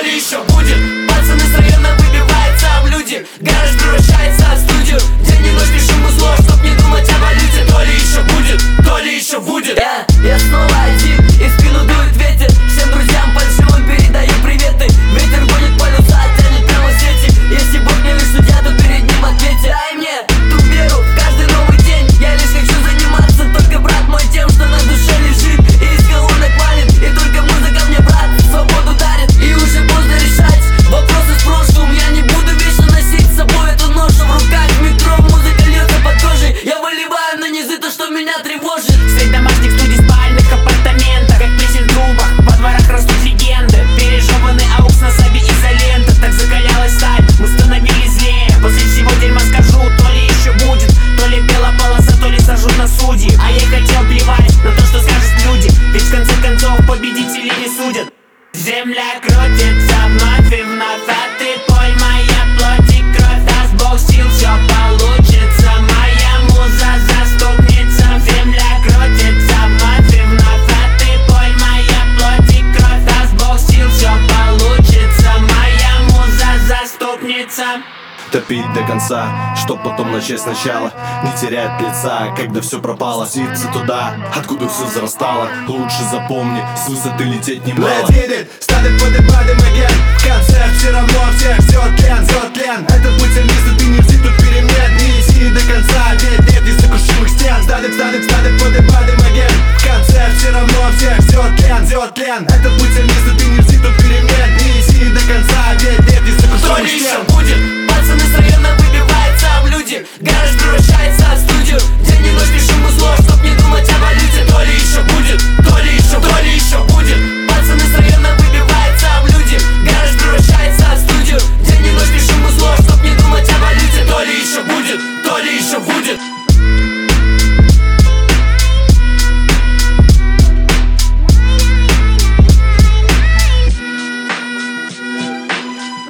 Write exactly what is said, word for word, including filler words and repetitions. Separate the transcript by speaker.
Speaker 1: ли еще будет? Пацаны с района выбиваются в люди, гараж превращается в студию, день и ночь пишем узло, чтоб не думать о валюте. То ли еще будет, то ли еще будет. Я, я снова один, и в спину дует ветер. Всем друзьям фальшивым передаю приветы. Ветер гонит полюса, тянет прямо в сети. Если Бог не лишь судья, то перед ним ответьте. Дай мне ту веру в каждый новый день. Я лишь хочу заниматься, только, брат мой, тем, что на душе лежит и из колонок валит. И только музыка мне, брат, свободу дарит. И уже поздно решать вопросы с прошлым. Я не буду вечно носить с собой эту ношу в руках. В метро музыка льется под кожей. Я выливаю на низы то, что меня тревожит.
Speaker 2: Свет домашних студий, спальных апартаментах, как песен в трубах, во дворах растут легенды. Пережеванный аукс на сабе изолента. Так закалялась сталь, мы становились злее. После всего дерьма скажу, то ли еще будет, то ли белая полоса, то ли сажут на судьи. А я хотел плевать на то, что скажут люди, ведь в конце концов победители не судят. Земля крутится вновь и вновь, а ты пой, моя плоть и кровь. Даст Бог сил, все получится, моя муза заступница. Земля крутится вновь и вновь, а ты пой, моя плоть и кровь. Даст Бог сил, все получится, моя муза заступница.
Speaker 3: Топить до конца, чтоб потом начать сначала. Не терять лица, когда все пропало. Спуститься туда, откуда все зарастало. Лучше запомни, с высоты лететь немало.
Speaker 4: Let's hit it, started поднимаем again. В конце все равно всех ждет тлен, ждет тлен. Этот путь тернистый, ты не взял тут перемен. Не иди до конца, ведь нет несокрушимых стен. Started, started, started поднимаем again. В конце все равно всех ждет тлен, ждет тлен. Этот путь тернистый, ты не взял тут перемен. Не иди до конца, ведь нет
Speaker 1: То
Speaker 4: несокрушимых
Speaker 1: ли еще
Speaker 4: стен.
Speaker 1: будет? Пацаны с района выбиваются в люди, гараж превращается в студию, день и ночь пишем узло.